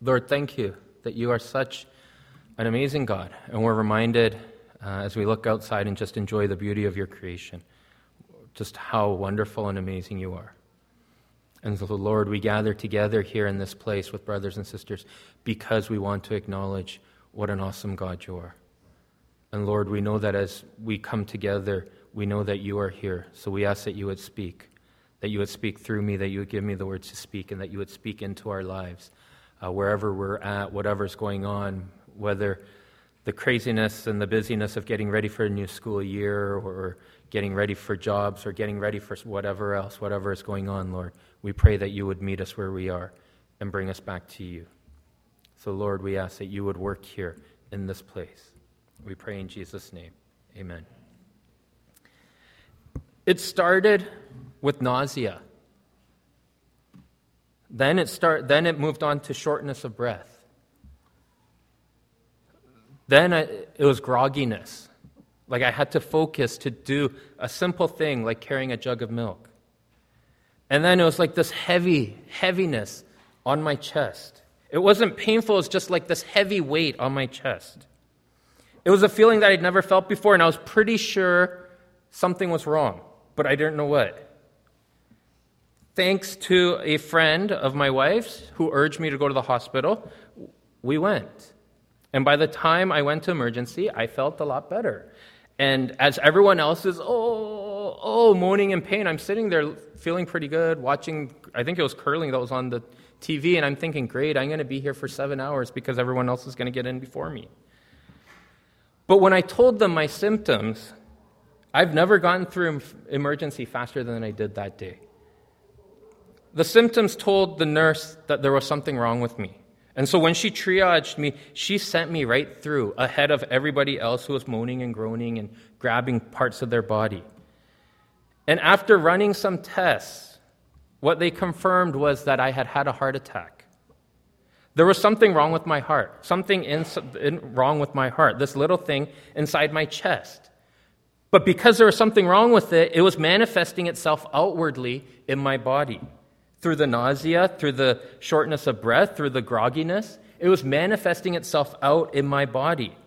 Lord, thank you that you are such an amazing God, and we're reminded as we look outside and just enjoy the beauty of your creation, just how wonderful and amazing you are. And so, Lord, we gather together here in this place with brothers and sisters because we want to acknowledge what an awesome God you are. And Lord, we know that as we come together, we know that you are here. So we ask that you would speak through me, that you would give me the words to speak, and that you would speak into our lives, wherever we're at, whatever's going on, whether the craziness and the busyness of getting ready for a new school year or getting ready for jobs or getting ready for whatever else, whatever is going on, Lord. We pray that you would meet us where we are and bring us back to you. So, Lord, we ask that you would work here in this place. We pray in Jesus' name. Amen. It started with nausea. Then it moved on to shortness of breath. Then it was grogginess. Like I had to focus to do a simple thing like carrying a jug of milk. And then it was like this heaviness on my chest. It wasn't painful, it was just like this heavy weight on my chest. It was a feeling that I'd never felt before, and I was pretty sure something was wrong, but I didn't know what. Thanks to a friend of my wife's who urged me to go to the hospital, we went. And by the time I went to emergency, I felt a lot better. And as everyone else is, moaning in pain, I'm sitting there feeling pretty good, watching, I think it was curling that was on the TV, and I'm thinking, great, I'm going to be here for 7 hours because everyone else is going to get in before me. But when I told them my symptoms, I've never gotten through emergency faster than I did that day. The symptoms told the nurse that there was something wrong with me. And so when she triaged me, she sent me right through ahead of everybody else who was moaning and groaning and grabbing parts of their body. And after running some tests, what they confirmed was that I had had a heart attack. There was something wrong with my heart, wrong with my heart, this little thing inside my chest. But because there was something wrong with it, it was manifesting itself outwardly in my body. Through the nausea, through the shortness of breath, through the grogginess, it was manifesting itself out in my body.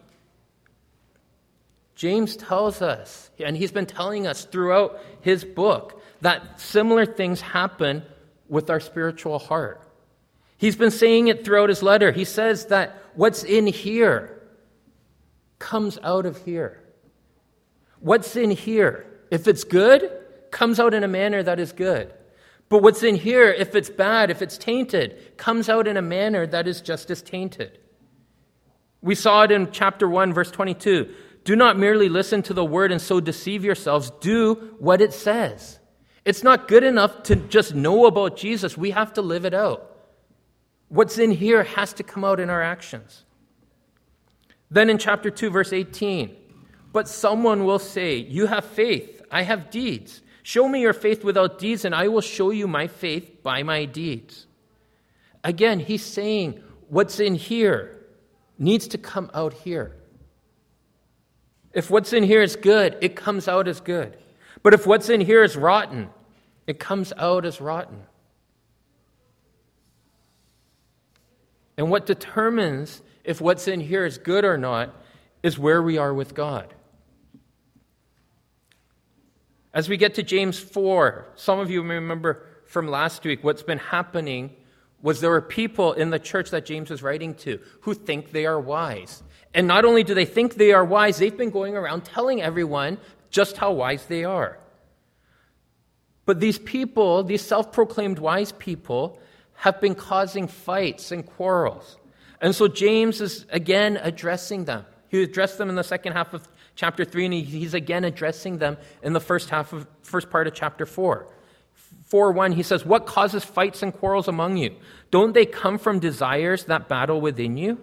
James tells us, and he's been telling us throughout his book, that similar things happen with our spiritual heart. He's been saying it throughout his letter. He says that what's in here comes out of here. What's in here, if it's good, comes out in a manner that is good. But what's in here, if it's bad, if it's tainted, comes out in a manner that is just as tainted. We saw it in chapter 1, verse 22. Do not merely listen to the word and so deceive yourselves. Do what it says. It's not good enough to just know about Jesus. We have to live it out. What's in here has to come out in our actions. Then in chapter 2, verse 18, but someone will say, you have faith, I have deeds. Show me your faith without deeds, and I will show you my faith by my deeds. Again, he's saying what's in here needs to come out here. If what's in here is good, it comes out as good. But if what's in here is rotten, it comes out as rotten. And what determines if what's in here is good or not is where we are with God. As we get to James 4, some of you may remember from last week what's been happening was there were people in the church that James was writing to who think they are wise. And not only do they think they are wise, they've been going around telling everyone just how wise they are. But these people, these self-proclaimed wise people, have been causing fights and quarrels. And so James is again addressing them. He addressed them in the second half of chapter 3, and he's again addressing them in the first part of chapter 4. 4:1, he says, what causes fights and quarrels among you? Don't they come from desires that battle within you?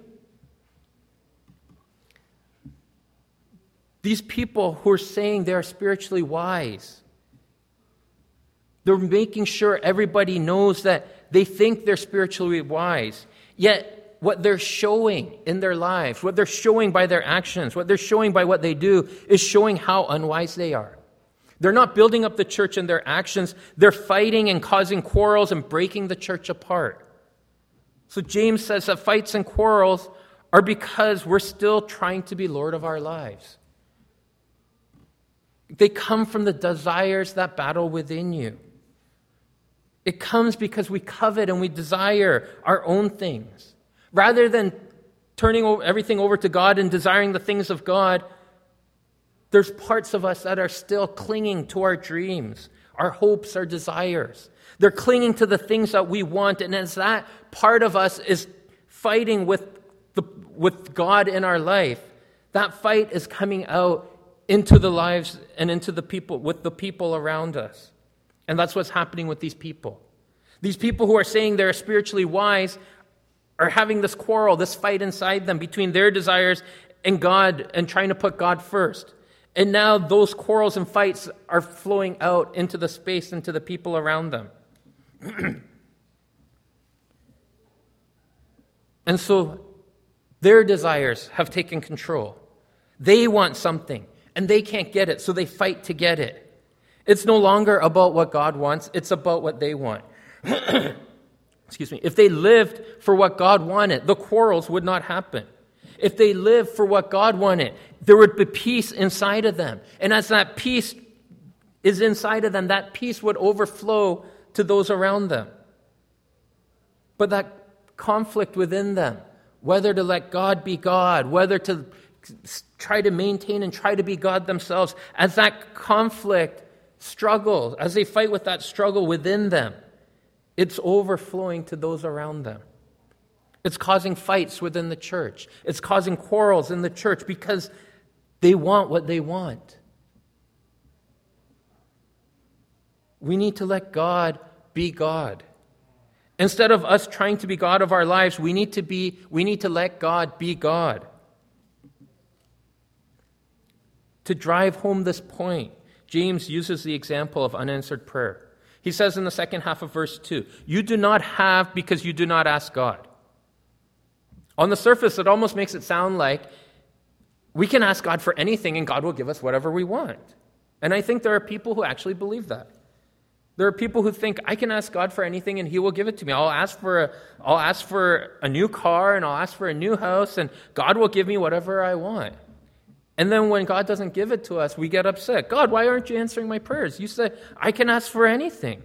These people who are saying they are spiritually wise, they're making sure everybody knows that they think they're spiritually wise, yet what they're showing in their lives, what they're showing by their actions, what they're showing by what they do is showing how unwise they are. They're not building up the church in their actions. They're fighting and causing quarrels and breaking the church apart. So James says that fights and quarrels are because we're still trying to be Lord of our lives. They come from the desires that battle within you. It comes because we covet and we desire our own things. Rather than turning everything over to God and desiring the things of God, there's parts of us that are still clinging to our dreams, our hopes, our desires. They're clinging to the things that we want, and as that part of us is fighting with God in our life, that fight is coming out into the lives and into the people, with the people around us. And that's what's happening with these people. These people who are saying they're spiritually wise are having this quarrel, this fight inside them between their desires and God, and trying to put God first. And now those quarrels and fights are flowing out into the space, into the people around them. And so their desires have taken control. They want something, and they can't get it, so they fight to get it. It's no longer about what God wants, it's about what they want. Excuse me. If they lived for what God wanted, the quarrels would not happen. If they lived for what God wanted, there would be peace inside of them. And as that peace is inside of them, that peace would overflow to those around them. But that conflict within them, whether to let God be God, whether to try to maintain and try to be God themselves, as that conflict struggles, as they fight with that struggle within them, it's overflowing to those around them. It's causing fights within the church. It's causing quarrels in the church because they want what they want. We need to let God be God. Instead of us trying to be God of our lives, we need to let God be God. To drive home this point, James uses the example of unanswered prayer. He says in the second half of verse 2, you do not have because you do not ask God. On the surface, it almost makes it sound like we can ask God for anything and God will give us whatever we want. And I think there are people who actually believe that. There are people who think, I can ask God for anything and He will give it to me. I'll ask for a new car and I'll ask for a new house and God will give me whatever I want. And then when God doesn't give it to us, we get upset. God, why aren't you answering my prayers? You said, I can ask for anything.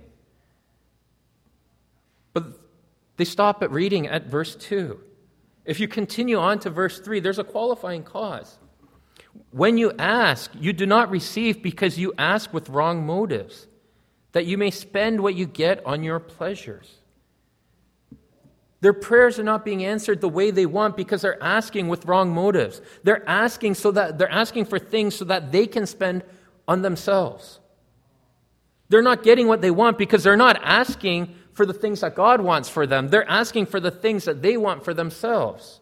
But they stop at reading at verse 2. If you continue on to verse 3, there's a qualifying clause. When you ask, you do not receive because you ask with wrong motives, that you may spend what you get on your pleasures. Their prayers are not being answered the way they want because they're asking with wrong motives. They're asking for things so that they can spend on themselves. They're not getting what they want because they're not asking for the things that God wants for them. They're asking for the things that they want for themselves.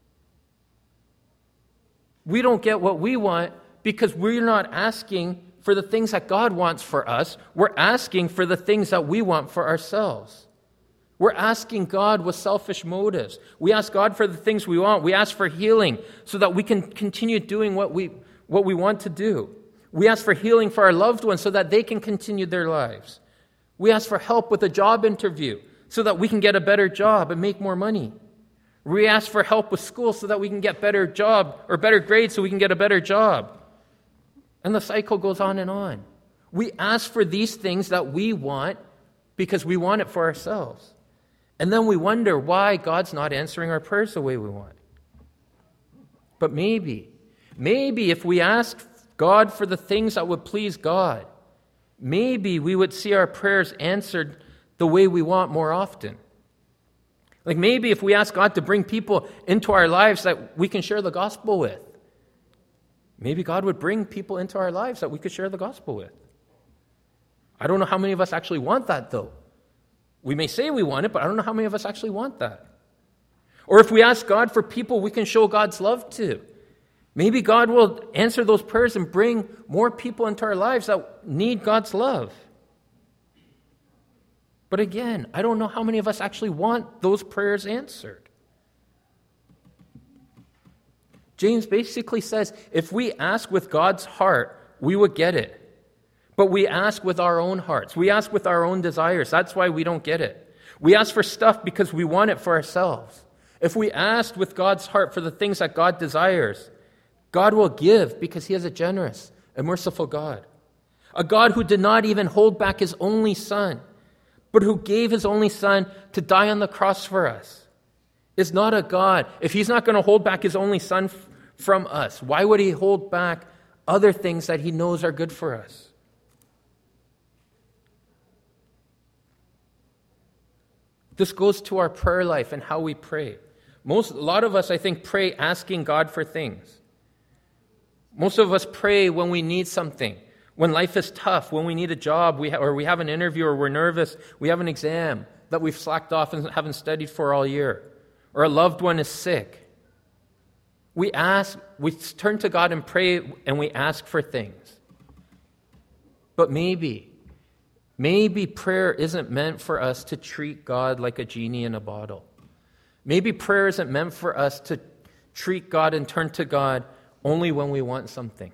We don't get what we want because we're not asking for the things that God wants for us. We're asking for the things that we want for ourselves. We're asking God with selfish motives. We ask God for the things we want. We ask for healing so that we can continue doing what we want to do. We ask for healing for our loved ones so that they can continue their lives. We ask for help with a job interview so that we can get a better job and make more money. We ask for help with school so that we can get better job or better grades so we can get a better job. And the cycle goes on and on. We ask for these things that we want because we want it for ourselves. And then we wonder why God's not answering our prayers the way we want. But maybe if we ask God for the things that would please God, maybe we would see our prayers answered the way we want more often. Like maybe if we ask God to bring people into our lives that we can share the gospel with, maybe God would bring people into our lives that we could share the gospel with. I don't know how many of us actually want that, though. We may say we want it, but I don't know how many of us actually want that. Or if we ask God for people we can show God's love to, maybe God will answer those prayers and bring more people into our lives that need God's love. But again, I don't know how many of us actually want those prayers answered. James basically says, if we ask with God's heart, we would get it. But we ask with our own hearts. We ask with our own desires. That's why we don't get it. We ask for stuff because we want it for ourselves. If we ask with God's heart for the things that God desires, God will give because He is a generous and merciful God. A God who did not even hold back His only Son, but who gave His only Son to die on the cross for us, is not a God. If He's not going to hold back His only Son from us, why would He hold back other things that He knows are good for us? This goes to our prayer life and how we pray. A lot of us, I think, pray asking God for things. Most of us pray when we need something, when life is tough, when we need a job, or we have an interview, or we're nervous, we have an exam that we've slacked off and haven't studied for all year, or a loved one is sick. We turn to God and pray, and we ask for things. But maybe prayer isn't meant for us to treat God like a genie in a bottle. Maybe prayer isn't meant for us to treat God and turn to God only when we want something.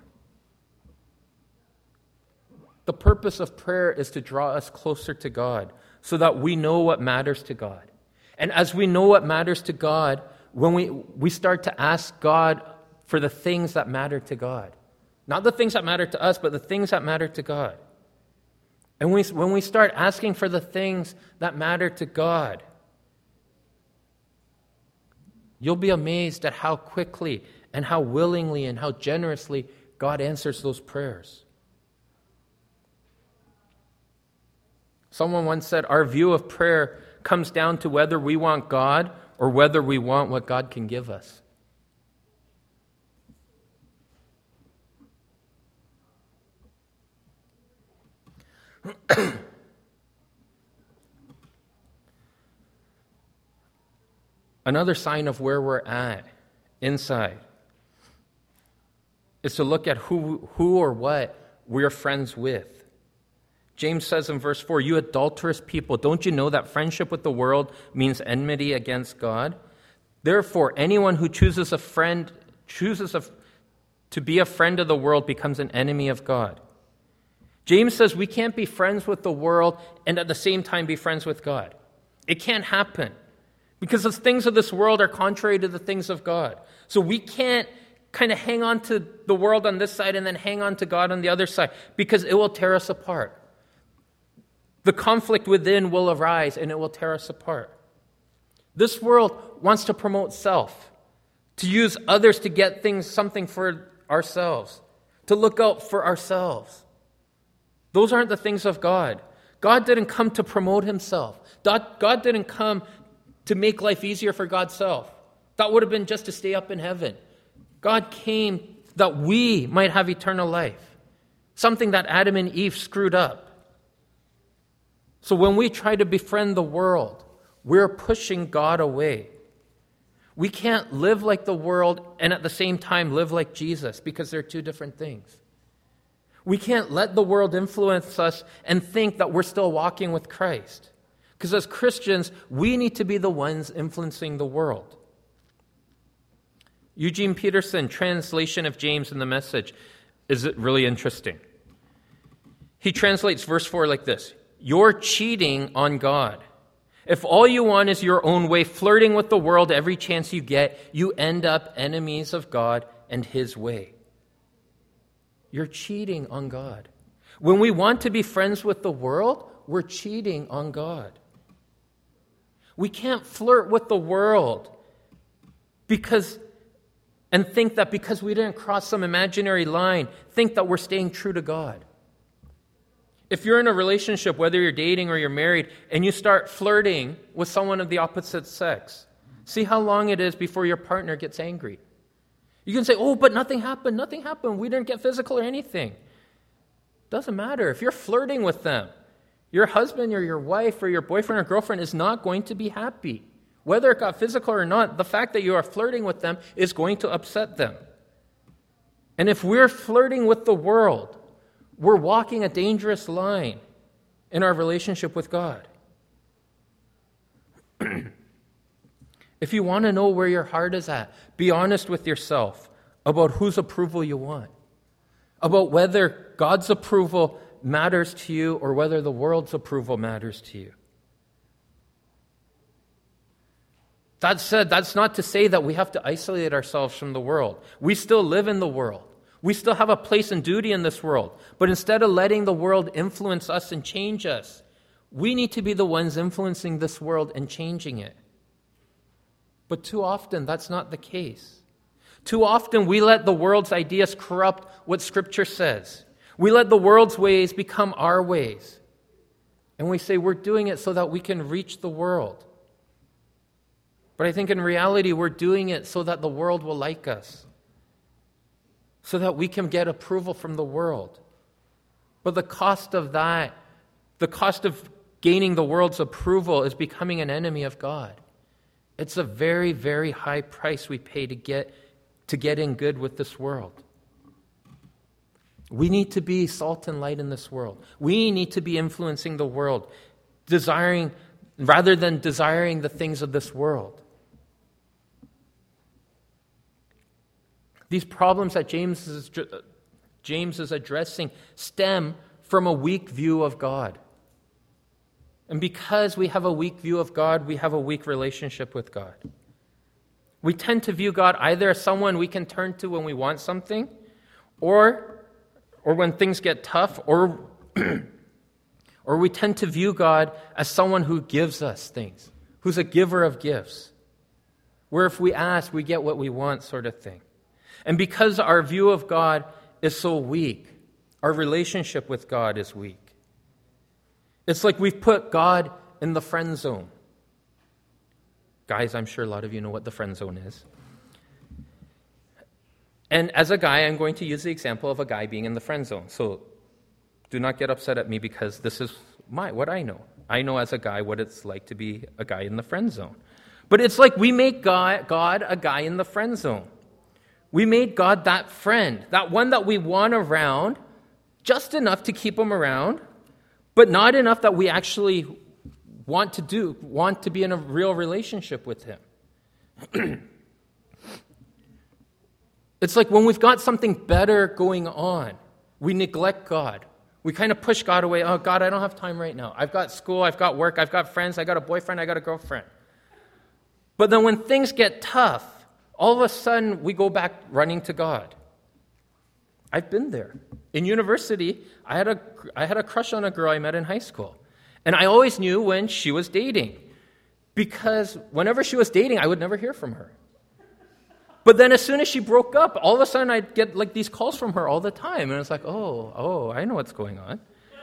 The purpose of prayer is to draw us closer to God so that we know what matters to God. And as we know what matters to God, when we start to ask God for the things that matter to God. Not the things that matter to us, but the things that matter to God. And when we start asking for the things that matter to God, you'll be amazed at how quickly and how willingly and how generously God answers those prayers. Someone once said, our view of prayer comes down to whether we want God or whether we want what God can give us. Another sign of where we're at inside is to look at who or what we're friends with. James says in verse 4, you adulterous people, don't you know that friendship with the world means enmity against God? Therefore, anyone who chooses to be a friend of the world becomes an enemy of God. James says we can't be friends with the world and at the same time be friends with God. It can't happen because the things of this world are contrary to the things of God. So we can't kind of hang on to the world on this side and then hang on to God on the other side because it will tear us apart. The conflict within will arise and it will tear us apart. This world wants to promote self, to use others to get something for ourselves, to look out for ourselves. Those aren't the things of God. God didn't come to promote Himself. God didn't come to make life easier for God's self. That would have been just to stay up in heaven. God came that we might have eternal life, something that Adam and Eve screwed up. So when we try to befriend the world, we're pushing God away. We can't live like the world and at the same time live like Jesus because they're two different things. We can't let the world influence us and think that we're still walking with Christ. Because as Christians, we need to be the ones influencing the world. Eugene Peterson, translation of James in the Message, is really interesting. He translates verse 4 like this: you're cheating on God. If all you want is your own way, flirting with the world every chance you get, you end up enemies of God and His way. You're cheating on God. When we want to be friends with the world, we're cheating on God. We can't flirt with the world and think that because we didn't cross some imaginary line, think that we're staying true to God. If you're in a relationship, whether you're dating or you're married, and you start flirting with someone of the opposite sex, see how long it is before your partner gets angry. You can say, oh, but nothing happened. We didn't get physical or anything. Doesn't matter. If you're flirting with them, your husband or your wife or your boyfriend or girlfriend is not going to be happy. Whether it got physical or not, the fact that you are flirting with them is going to upset them. And if we're flirting with the world, we're walking a dangerous line in our relationship with God. If you want to know where your heart is at, be honest with yourself about whose approval you want, about whether God's approval matters to you or whether the world's approval matters to you. That said, that's not to say that we have to isolate ourselves from the world. We still live in the world. We still have a place and duty in this world. But instead of letting the world influence us and change us, we need to be the ones influencing this world and changing it. But too often, that's not the case. Too often, we let the world's ideas corrupt what Scripture says. We let the world's ways become our ways. And we say we're doing it so that we can reach the world. But I think in reality, we're doing it so that the world will like us, so that we can get approval from the world. But the cost of that, the cost of gaining the world's approval, is becoming an enemy of God. It's a very, very high price we pay to get in good with this world. We need to be salt and light in this world. We need to be influencing the world, rather than desiring the things of this world. These problems that James is addressing stem from a weak view of God. And because we have a weak view of God, we have a weak relationship with God. We tend to view God either as someone we can turn to when we want something, or when things get tough, or we tend to view God as someone who gives us things, who's a giver of gifts, where if we ask, we get what we want, sort of thing. And because our view of God is so weak, our relationship with God is weak. It's like we've put God in the friend zone. Guys, I'm sure a lot of you know what the friend zone is. And as a guy, I'm going to use the example of a guy being in the friend zone. So do not get upset at me, because this is what I know. I know as a guy what it's like to be a guy in the friend zone. But it's like we make God a guy in the friend zone. We made God that friend, that one that we want around, just enough to keep him around, but not enough that we actually want to be in a real relationship with him. It's like when we've got something better going on, we neglect God. We kind of push God away. Oh, God, I don't have time right now. I've got school, I've got work, I've got friends, I got a boyfriend, I got a girlfriend. But then when things get tough, all of a sudden we go back running to God. I've been there. In university, I had a crush on a girl I met in high school. And I always knew when she was dating, because whenever she was dating, I would never hear from her. But then as soon as she broke up, all of a sudden I'd get like these calls from her all the time. And it's like, oh, I know what's going on.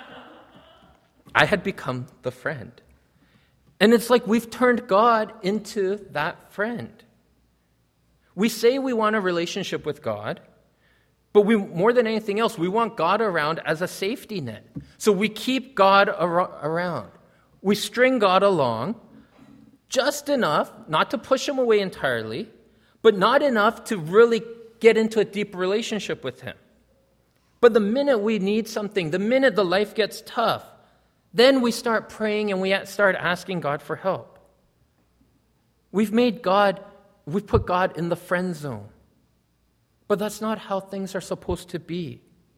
I had become the friend. And it's like we've turned God into that friend. We say we want a relationship with God, but more than anything else, we want God around as a safety net. So we keep God around. We string God along just enough, not to push him away entirely, but not enough to really get into a deep relationship with him. But the minute we need something, the minute the life gets tough, then we start praying and we start asking God for help. We've put God in the friend zone. But that's not how things are supposed to be.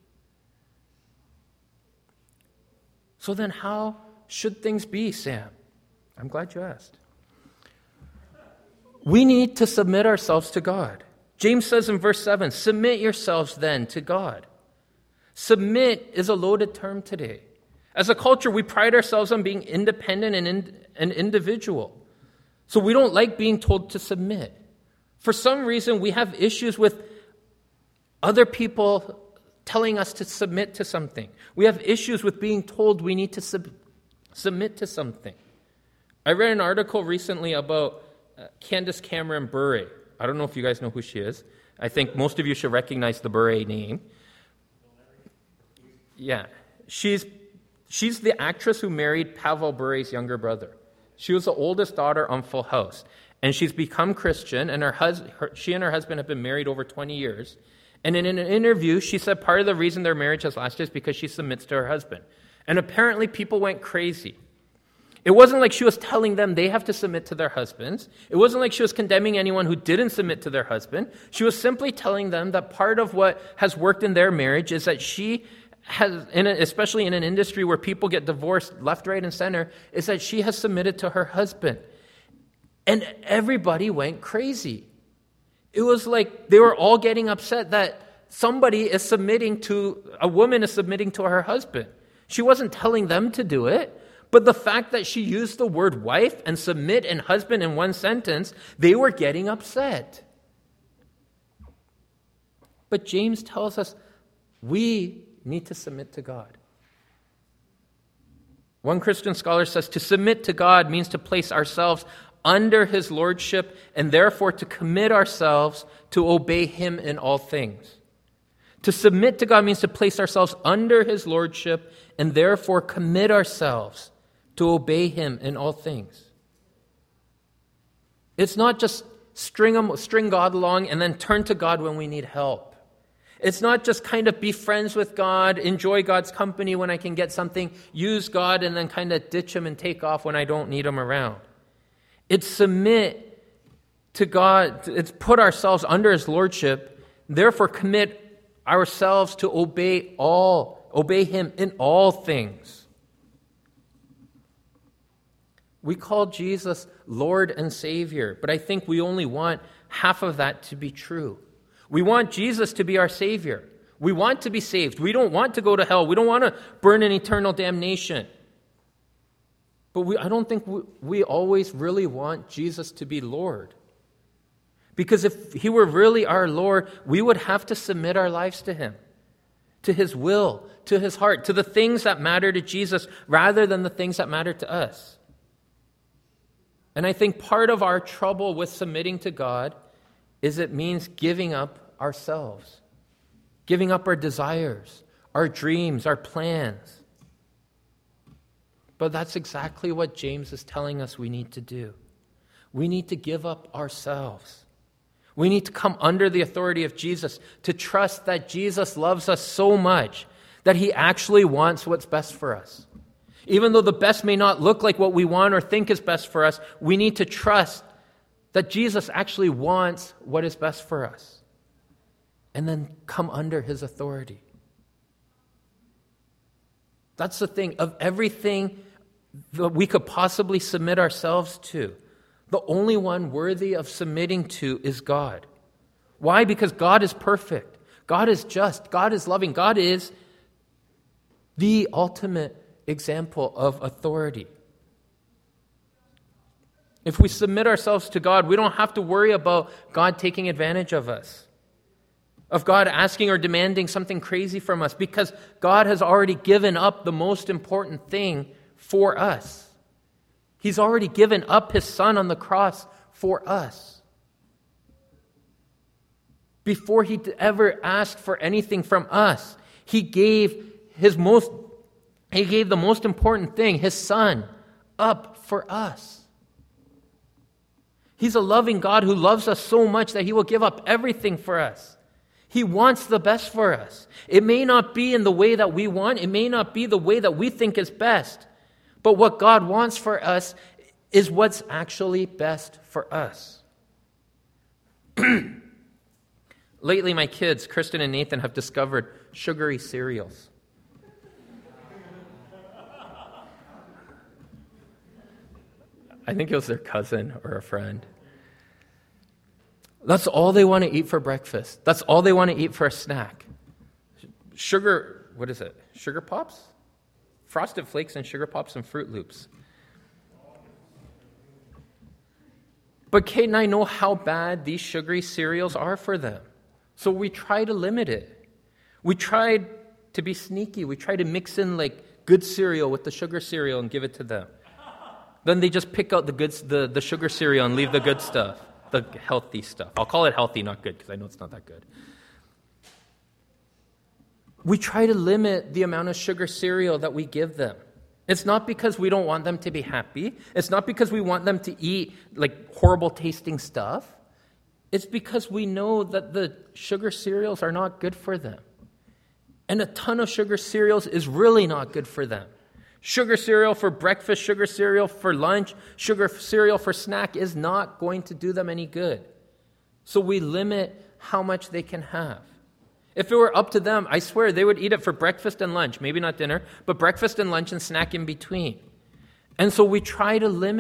So then how should things be, Sam? I'm glad you asked. We need to submit ourselves to God. James says in verse 7, submit yourselves then to God. Submit is a loaded term today. As a culture, we pride ourselves on being independent and individual. So we don't like being told to submit. For some reason, we have issues with other people telling us to submit to something. We have issues with being told we need to submit to something. I read an article recently about Candace Cameron Bure. I don't know if you guys know who she is. I think most of you should recognize the Bure name. Yeah. She's the actress who married Pavel Bure's younger brother. She was the oldest daughter on Full House. And she's become Christian, and she and her husband have been married over 20 years. And in an interview, she said part of the reason their marriage has lasted is because she submits to her husband. And apparently people went crazy. It wasn't like she was telling them they have to submit to their husbands. It wasn't like she was condemning anyone who didn't submit to their husband. She was simply telling them that part of what has worked in their marriage is that she has, especially in an industry where people get divorced left, right, and center, is that she has submitted to her husband. And everybody went crazy. It was like they were all getting upset that a woman is submitting to her husband. She wasn't telling them to do it, but the fact that she used the word wife and submit and husband in one sentence, they were getting upset. But James tells us we need to submit to God. One Christian scholar says to submit to God means to place ourselves under his lordship and therefore to commit ourselves to obey him in all things. To submit to God means to place ourselves under his lordship and therefore commit ourselves to obey him in all things. It's not just string God along and then turn to God when we need help. It's not just kind of be friends with God, enjoy God's company when I can get something, use God and then kind of ditch him and take off when I don't need him around. It's submit to God, it's put ourselves under his lordship, therefore commit ourselves to obey him in all things. We call Jesus Lord and Savior, but I think we only want half of that to be true. We want Jesus to be our Savior. We want to be saved. We don't want to go to hell. We don't want to burn in eternal damnation. But I don't think we always really want Jesus to be Lord. Because if he were really our Lord, we would have to submit our lives to him, to his will, to his heart, to the things that matter to Jesus rather than the things that matter to us. And I think part of our trouble with submitting to God is it means giving up ourselves, giving up our desires, our dreams, our plans. But that's exactly what James is telling us we need to do. We need to give up ourselves. We need to come under the authority of Jesus, to trust that Jesus loves us so much that he actually wants what's best for us. Even though the best may not look like what we want or think is best for us, we need to trust that Jesus actually wants what is best for us. And then come under his authority. That's the thing. Of everything that we could possibly submit ourselves to, the only one worthy of submitting to is God. Why? Because God is perfect. God is just. God is loving. God is the ultimate example of authority. If we submit ourselves to God, we don't have to worry about God taking advantage of us, of God asking or demanding something crazy from us, because God has already given up the most important thing for us. He's already given up his Son on the cross for us. Before he ever asked for anything from us, he gave the most important thing, his Son, up for us. He's a loving God who loves us so much that he will give up everything for us. He wants the best for us. It may not be in the way that we want. It may not be the way that we think is best. But what God wants for us is what's actually best for us. Lately, my kids, Kristen and Nathan, have discovered sugary cereals. I think it was their cousin or a friend. That's all they want to eat for breakfast. That's all they want to eat for a snack. Sugar Pops? Frosted Flakes and Sugar Pops and Fruit Loops. But Kate and I know how bad these sugary cereals are for them. So we try to limit it. We tried to be sneaky. We try to mix in like good cereal with the sugar cereal and give it to them. Then they just pick out the sugar cereal and leave the good stuff, the healthy stuff. I'll call it healthy, not good, because I know it's not that good. We try to limit the amount of sugar cereal that we give them. It's not because we don't want them to be happy. It's not because we want them to eat like horrible tasting stuff. It's because we know that the sugar cereals are not good for them. And a ton of sugar cereals is really not good for them. Sugar cereal for breakfast, sugar cereal for lunch, sugar cereal for snack is not going to do them any good. So we limit how much they can have. If it were up to them, I swear they would eat it for breakfast and lunch, maybe not dinner, but breakfast and lunch and snack in between. And so we try to limit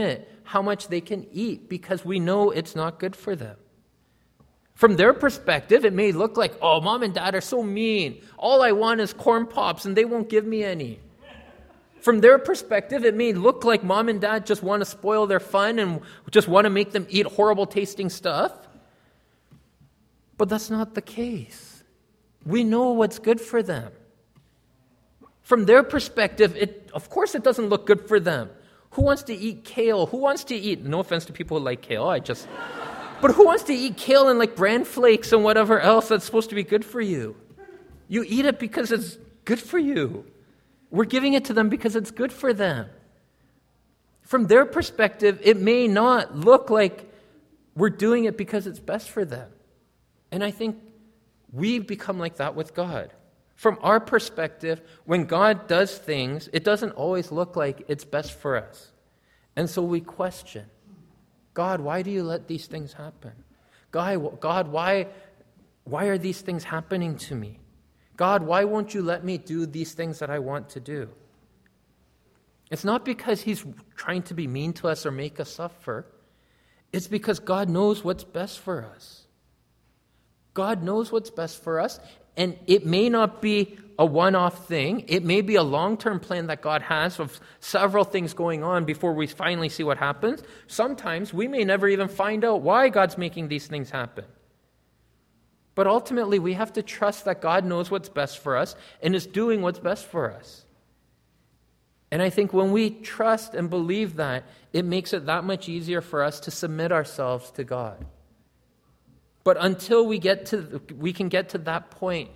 how much they can eat because we know it's not good for them. From their perspective, it may look like, oh, mom and dad are so mean. All I want is corn pops and they won't give me any. From their perspective, it may look like mom and dad just want to spoil their fun and just want to make them eat horrible tasting stuff. But that's not the case. We know what's good for them. From their perspective, of course it doesn't look good for them. Who wants to eat kale? Who wants to eat, no offense to people who like kale, but who wants to eat kale and like bran flakes and whatever else that's supposed to be good for you? You eat it because it's good for you. We're giving it to them because it's good for them. From their perspective, it may not look like we're doing it because it's best for them. And I think we become like that with God. From our perspective, when God does things, it doesn't always look like it's best for us. And so we question, God, why do you let these things happen? God, why are these things happening to me? God, why won't you let me do these things that I want to do? It's not because he's trying to be mean to us or make us suffer. It's because God knows what's best for us. God knows what's best for us, and it may not be a one-off thing. It may be a long-term plan that God has of several things going on before we finally see what happens. Sometimes we may never even find out why God's making these things happen. But ultimately, we have to trust that God knows what's best for us and is doing what's best for us. And I think when we trust and believe that, it makes it that much easier for us to submit ourselves to God. But until we can get to that point,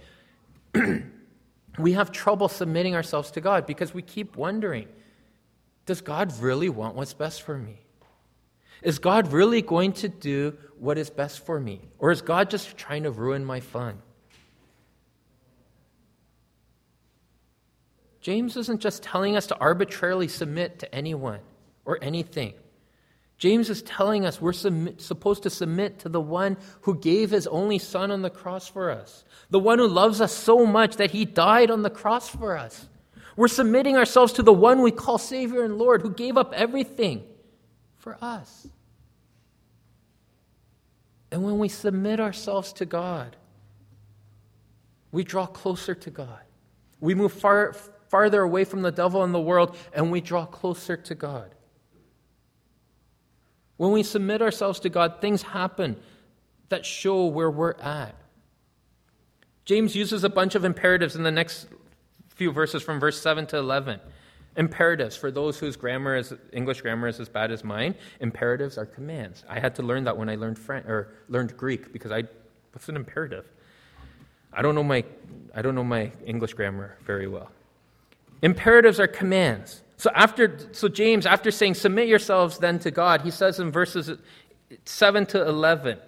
we have trouble submitting ourselves to God because we keep wondering, does God really want what's best for me? Is God really going to do what is best for me? Or is God just trying to ruin my fun? James isn't just telling us to arbitrarily submit to anyone or anything. James is telling us we're supposed to submit to the one who gave his only son on the cross for us, the one who loves us so much that he died on the cross for us. We're submitting ourselves to the one we call Savior and Lord, who gave up everything for us. And when we submit ourselves to God, we draw closer to God. We move farther away from the devil and the world, and we draw closer to God. When we submit ourselves to God, things happen that show where we're at. James uses a bunch of imperatives in the next few verses from verse 7 to 11. Imperatives, for those whose English grammar is as bad as mine, imperatives are commands. I had to learn that when I learned Greek, because what's an imperative? I don't know my English grammar very well. Imperatives are commands. So James, after saying, submit yourselves then to God, he says in verses 7 to 11,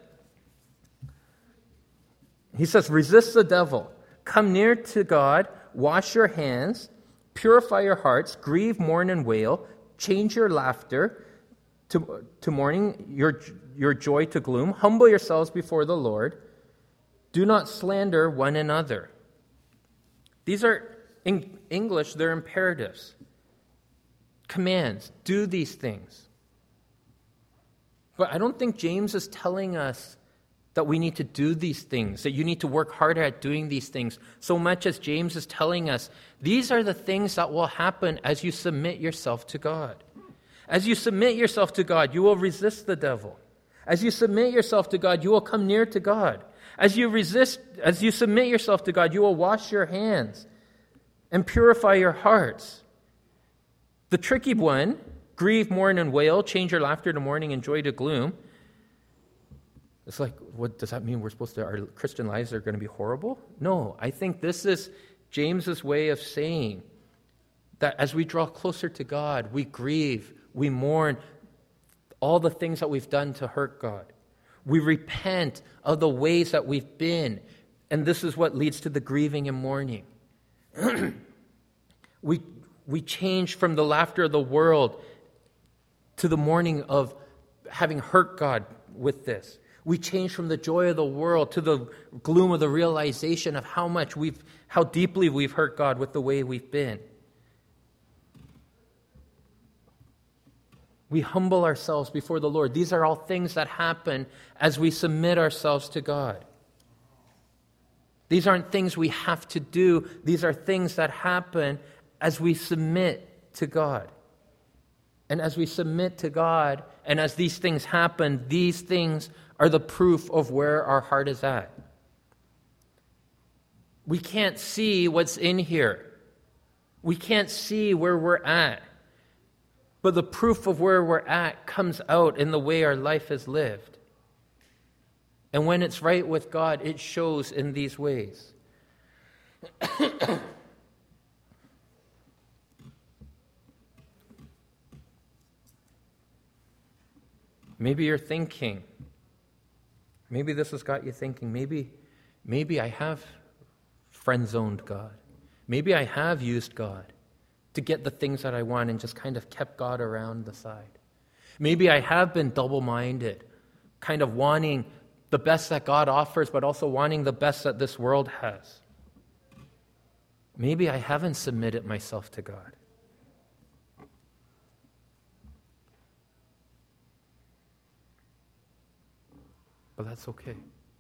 he says, resist the devil, come near to God, wash your hands, purify your hearts, grieve, mourn, and wail, change your laughter to mourning, your joy to gloom, humble yourselves before the Lord, do not slander one another. These are, in English, they're imperatives. Commands, do these things. But I don't think James is telling us that we need to do these things, that you need to work harder at doing these things, so much as James is telling us these are the things that will happen as you submit yourself to God. As you submit yourself to God, you will resist the devil. As you submit yourself to God, you will come near to God. As you submit yourself to God, you will wash your hands and purify your hearts. The tricky one, grieve, mourn, and wail, change your laughter to mourning and joy to gloom. It's like, what does that mean? Our Christian lives are going to be horrible? No, I think this is James's way of saying that as we draw closer to God, we grieve, we mourn all the things that we've done to hurt God. We repent of the ways that we've been, and this is what leads to the grieving and mourning. We change from the laughter of the world to the mourning of having hurt God with this. We change from the joy of the world to the gloom of the realization of how deeply we've hurt God with the way we've been. We humble ourselves before the Lord. These are all things that happen as we submit ourselves to God. These aren't things we have to do. These are things that happen as we submit to God. And as we submit to God, and as these things happen, these things are the proof of where our heart is at. We can't see what's in here. We can't see where we're at. But the proof of where we're at comes out in the way our life is lived. And when it's right with God, it shows in these ways. Maybe you're thinking, maybe this has got you thinking, maybe I have friend-zoned God. Maybe I have used God to get the things that I want and just kind of kept God around the side. Maybe I have been double-minded, kind of wanting the best that God offers, but also wanting the best that this world has. Maybe I haven't submitted myself to God. But that's okay.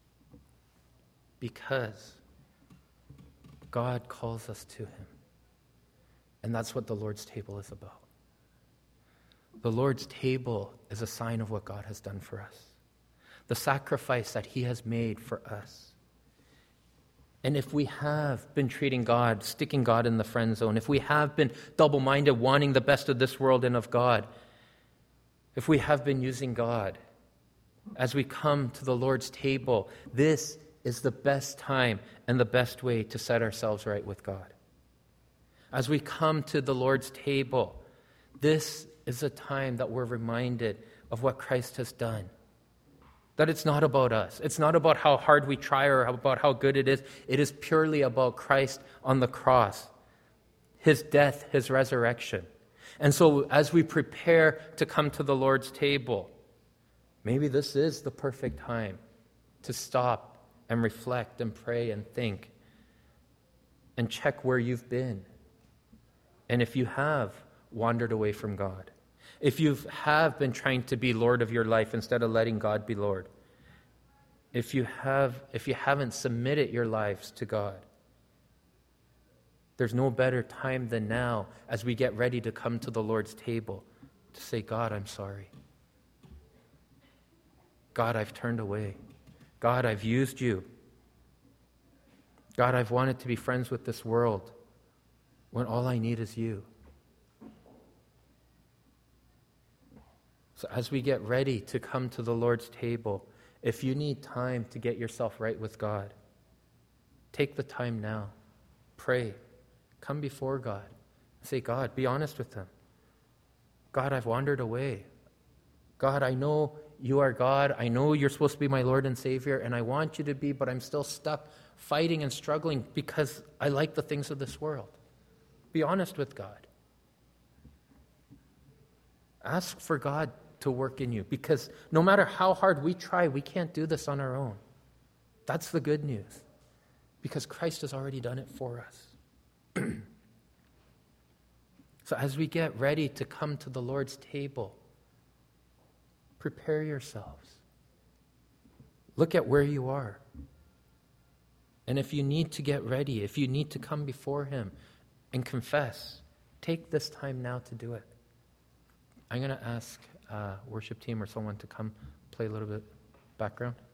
Because God calls us to Him. And that's what the Lord's table is about. The Lord's table is a sign of what God has done for us. The sacrifice that He has made for us. And if we have been treating God, sticking God in the friend zone, if we have been double-minded, wanting the best of this world and of God, if we have been using God, as we come to the Lord's table, this is the best time and the best way to set ourselves right with God. As we come to the Lord's table, this is a time that we're reminded of what Christ has done. That it's not about us. It's not about how hard we try or about how good it is. It is purely about Christ on the cross, His death, His resurrection. And so as we prepare to come to the Lord's table, maybe this is the perfect time to stop and reflect and pray and think and check where you've been. And if you have wandered away from God, if you have been trying to be Lord of your life instead of letting God be Lord, if you haven't submitted your lives to God, there's no better time than now as we get ready to come to the Lord's table to say, God, I'm sorry. God, I've turned away. God, I've used you. God, I've wanted to be friends with this world when all I need is you. So as we get ready to come to the Lord's table, if you need time to get yourself right with God, take the time now. Pray. Come before God. Say, God, be honest with Him. God, I've wandered away. God, I know you are God. I know you're supposed to be my Lord and Savior, and I want you to be, but I'm still stuck fighting and struggling because I like the things of this world. Be honest with God. Ask for God to work in you, because no matter how hard we try, we can't do this on our own. That's the good news, because Christ has already done it for us. So as we get ready to come to the Lord's table, prepare yourselves. Look at where you are. And if you need to get ready, if you need to come before Him and confess, take this time now to do it. I'm going to ask worship team or someone to come play a little bit background.